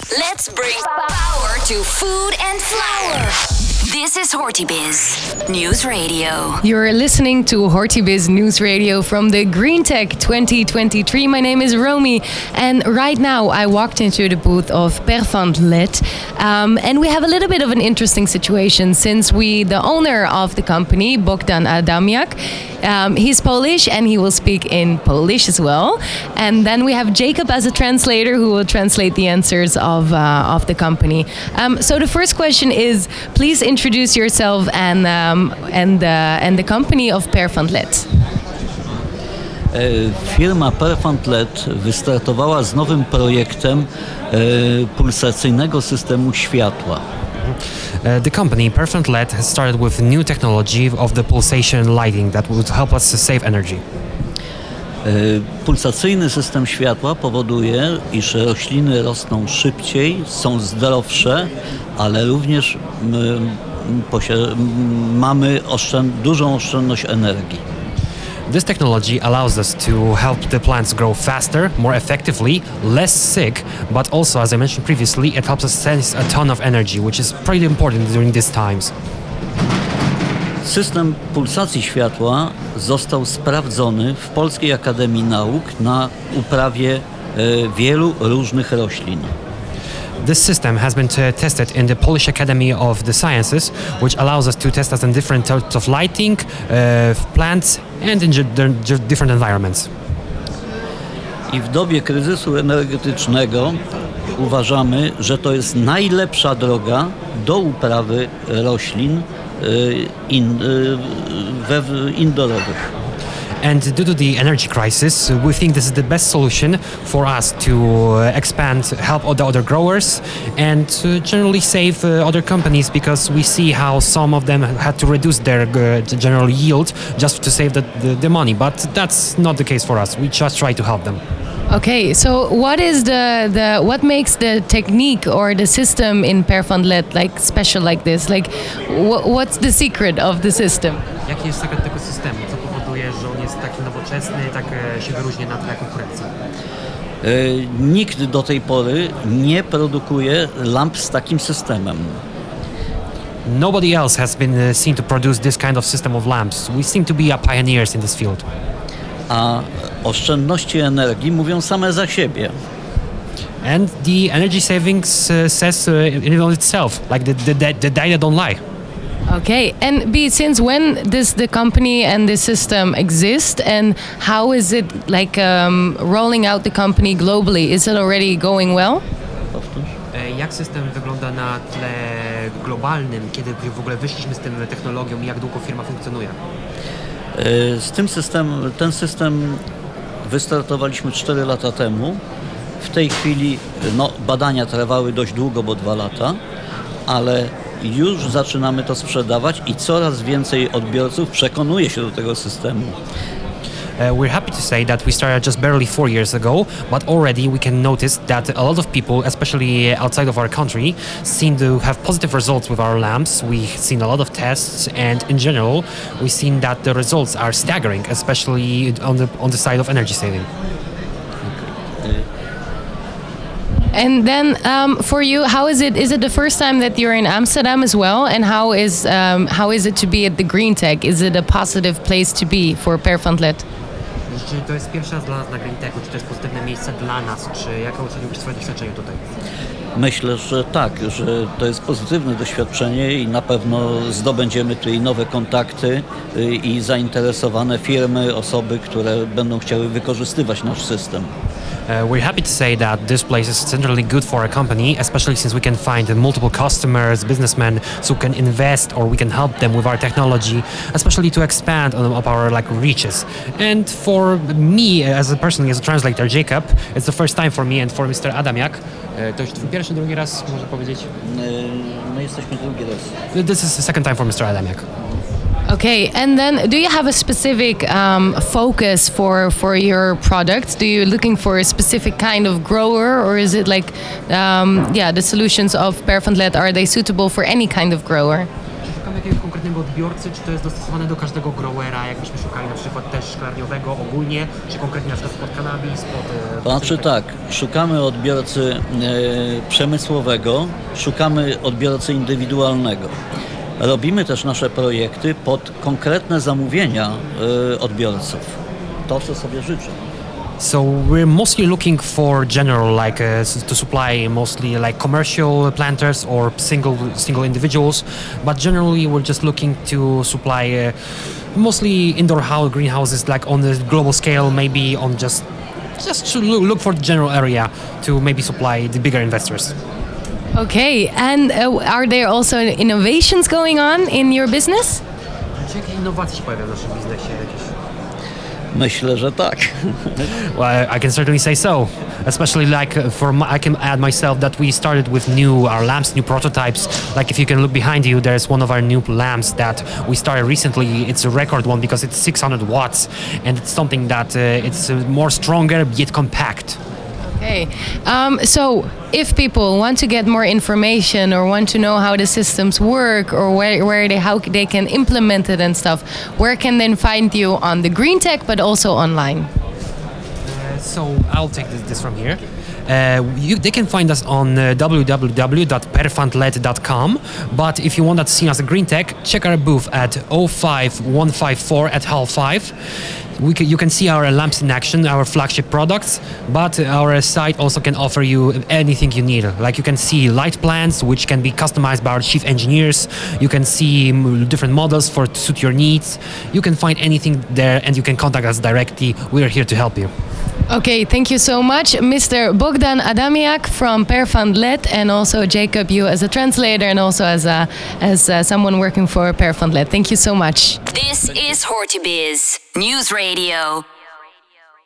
Let's bring power to food and flour. This is HortiBiz News Radio. You're listening to HortiBiz News Radio from the GreenTech 2023. My name is Romy, and right now I walked into the booth of Perfand LED, and we have a little bit of an interesting situation since the owner of the company, Bogdan Adamiak, he's Polish and he will speak in Polish as well. And then we have Jacob as a translator who will translate the answers of the company. So the first question is, please introduce yourself and the company of Perfand LED. Firma Perfand LED wystartowała z nowym projektem pulsacyjnego systemu światła. The company Perfand LED has started with new technology of the pulsation lighting that would help us to save energy. Pulsacyjny system światła powoduje, iż rośliny rosną szybciej, są zdrowsze, ale również mamy dużą oszczędność energii. This technology allows us to help the plants grow faster, more effectively, less sick, but also, as I mentioned previously, it helps us save a ton of energy, which is pretty important during these times. System pulsacji światła został sprawdzony w Polskiej Akademii Nauk na uprawie wielu różnych roślin. This system has been tested in the Polish Academy of the Sciences, which allows us to test us in different types of lighting, plants, and in different environments. I w dobie kryzysu energetycznego uważamy, że to jest najlepsza droga do uprawy roślin indorowych. And due to the energy crisis, we think this is the best solution for us to expand, help the other growers, and generally save other companies, because we see how some of them had to reduce their general yield just to save the money. But that's not the case for us. We just try to help them. Okay, so what is what makes the technique or the system in Perfand LED like special like this? Like, what's the secret of the system? Jaki jest sekret tego systemu? Co powoduje, że on jest taki nowoczesny, tak się wyróżnia na tle konkurencji? Nikt do tej pory nie produkuje lamp z takim systemem. Nobody else has been seen to produce this kind of system of lamps. We seem to be pioneers in this field. A oszczędności energii mówią same za siebie. And the energy savings says in on itself, like the data don't lie. Okay, and since when does the company and the system exist, and how is it like rolling out the company globally? Is it already going well? Jak system wygląda na tle globalnym, kiedy w ogóle wyszliśmy z tym technologią i jak długo firma funkcjonuje? Ten system wystartowaliśmy 4 lata temu. W tej chwili badania trwały dość długo, bo 2 lata, ale już zaczynamy to sprzedawać i coraz więcej odbiorców przekonuje się do tego systemu. We're happy to say that we started just barely 4 years ago, but already we can notice that a lot of people, especially outside of our country, seem to have positive results with our lamps. We've seen a lot of tests, and in general, we've seen that the results are staggering, especially on the side of energy saving. And then for you, how is it? Is it the first time that you're in Amsterdam as well? And how is it to be at the GreenTech? Is it a positive place to be for Perfand LED? Czy to jest pierwszy raz dla nas na GreenTechu, czy to jest pozytywne miejsce dla nas, czy jak oceniłbyś swoje doświadczenie tutaj? Myślę, że tak, że to jest pozytywne doświadczenie i na pewno zdobędziemy tutaj nowe kontakty i zainteresowane firmy, osoby, które będą chciały wykorzystywać nasz system. We're happy to say that this place is centrally good for a company, especially since we can find multiple customers, businessmen, who can invest or we can help them with our technology, especially to expand on our reaches. And for me, as a person, as a translator, Jacob, it's the first time for me and for Mr. Adamiak. To już twój pierwszy, drugi raz, można powiedzieć? My jesteśmy drugi raz. This is the second time for Mr. Adamiak. Okay, and then do you have a specific focus for your products? Do you looking for a specific kind of grower, or is it like, the solutions of Perfand LED, are they suitable for any kind of grower? Szukamy jakiegoś konkretnego konkretnego odbiorcy, czy to jest dostosowane do każdego growera, jakbyśmy szukali na przykład też szklarniowego ogólnie, czy konkretnie na przykład pod cannabis, To znaczy tak, szukamy odbiorcy przemysłowego, szukamy odbiorcy indywidualnego. Robimy też nasze projekty pod konkretne zamówienia odbiorców. To, co sobie życzą. So we're mostly looking for general, like to supply mostly like commercial planters or single individuals, but generally we're just looking to supply mostly indoor greenhouses, like on the global scale, maybe on just to look for the general area to maybe supply the bigger investors. Okay, and are there also innovations going on in your business? Czy jakie innowacje się pojawiają w naszym biznesie jakieś? Myślę, że tak. Well, I can certainly say so. Especially like I can add myself that we started with our lamps, new prototypes. Like if you can look behind you, there's one of our new lamps that we started recently. It's a record one because it's 600 watts, and it's something that it's more stronger yet compact. Okay, so if people want to get more information or want to know how the systems work or how they can implement it and stuff, where can they find you on the Green Tech but also online? So I'll take this from here. They can find us on www.perfundled.com, but if you want to see us at Green Tech, check our booth at 05154 at Hall 5. You can see our lamps in action, our flagship products, but our site also can offer you anything you need. Like you can see light plans, which can be customized by our chief engineers. You can see different models to suit your needs. You can find anything there and you can contact us directly. We're here to help you. Okay, thank you so much, Mr. Bogdan Adamiak from Perfundlet, and also Jacob, you as a translator and also as someone working for Perfundlet. Thank you so much. This is HortiBiz News Radio.